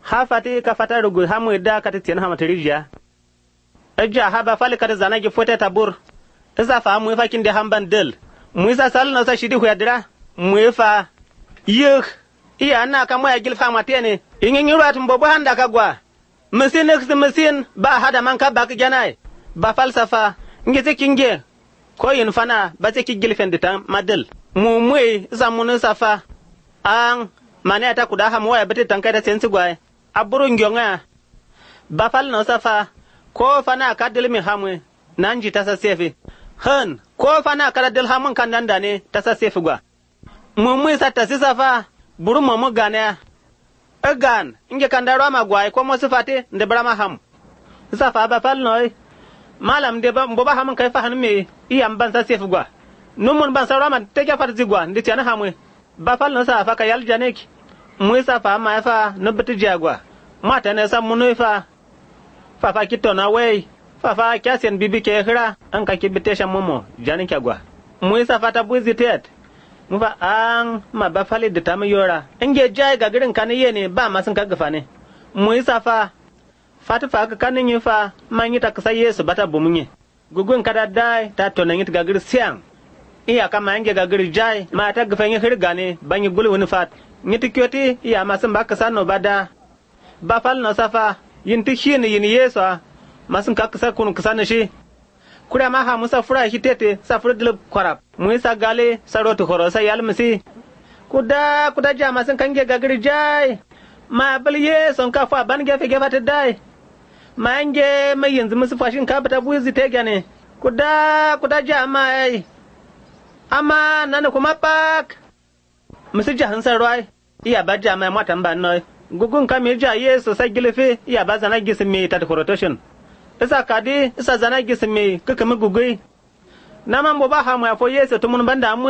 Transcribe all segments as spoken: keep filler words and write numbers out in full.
ha fati ka fata rugu hamu da ka tiyan ha matrijiya ejja ha ba fali ka zana gi fote tabur isa fa mu fa kin de hamban del mu isa sal na sa shidi huyadira mu fa yek iya na ka mu ya gilfa matene ingin yuratun bobo handa ka gwa musin next musin ba hada man ka ba ka janai ba falsafa ngete kinge ko yin fana ba te ki gilfen ditan madel mu mu zamunu safa an mane ta kuda ha mu ya bete tankai da sensi gwa aburu ngyonga ba fal no safa ko fana ka dilmi hamwe nanji ta sa sefi han ko fana ka dil hamun kan dan dane ta sa sefi gwa mu mu sa ta safa buru mu mu gane egan inge kan da rama gwa ko mo sifate nde brama ham safa ba fal no malam de ba mboba hamun kai fa han me iyam ban sa sefi gwa numun ban sa rama te ka farzi gwa ndi tiana hamwe ba fal no safa ka yal janeki mu safa ma fa no bitu jagwa mata ne san munu fa fa fa kito na wei fa fa kyasen bibi ke hira an ka kibite shan momo janin kyagwa mu safa ta buzi tet mu fa an ma ba fali da tamu yora inge jai ga girin kan ne ba ma sun ka gafa ne mu safa fatu fa ka kanin yi fa man yi ta kasa yesu bata bumunye gugun kada dai ta tonan yi ga gir siang iya kama inge ga gir jai ma ta gafa yi hirga ne ban yi gulu wani fat ngiti kyoti iya masun ba ka sano bada ba fal no safa yin tishi ni yin yeso masun ka kasa kun kasa ne shi kura ma ha musa fura hitete safur dil korap mu isa gale sarotu horo sai yalmisi kuda kuda jama sun kange gagir jai ma bal yeso ka fa ban gefe gefe ta dai ma ange mai yanzu musu fashin ka bata buzi te gane kuda kuda jama ai amma nan kuma pak musu jahan sarwai iya ba jama mata ban noi gugun kame ja yeso sai gilfe iya ba zana gisme ta rotation isa kadi isa zana gisme kaka mu gugui naman bo ba ha mu afo yeso to mun banda mu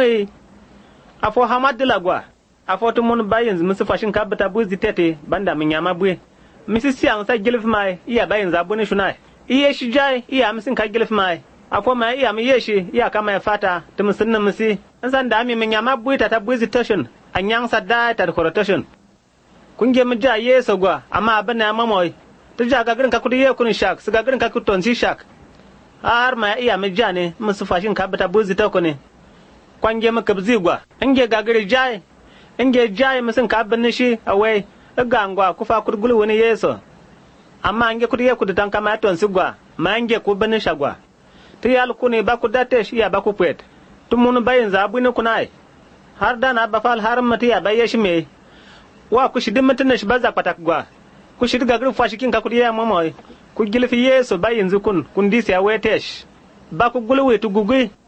afo hamadila gwa afo to mun ba yanzu musu fashin ka bata buzi tete banda mun yama buye misisi an sai gilfe mai iya ba yanzu abune shunai iye shi jai iya musin ka gilfe mai afo mai iya mu yeshi iya kama ya fata to musunnan musi an san da mi mun yama buye ta ta buzi station anyang sadda ta rotation kunge mu ja yeso gwa amma abin na mamoy to ja ga girin ka kudi ye kun shak su ga girin ka kuton si shak har ma iya mu ja ne musu fashin ka bata buzi ta ko ne kwange mu kabzi gwa inge ga giri jai inge jai musun ka bin shi awai ga ngwa ku fa kurgulu wani yeso amma inge kudi ye kudi tan kama ton si gwa ma inge ku bin shagwa to yal ku ne ba ku date shi ya ba ku pet tun mun bayin zabu ne kunai har dana ba fal har mati ya baye shi me wa ku shidin mutun shi baza patak gwa ku shid ga gru fashikin ka kudi ya mamoy ku gilfi yeso bayin zukun kun disi ya wetesh ba ku gulwe tu gugui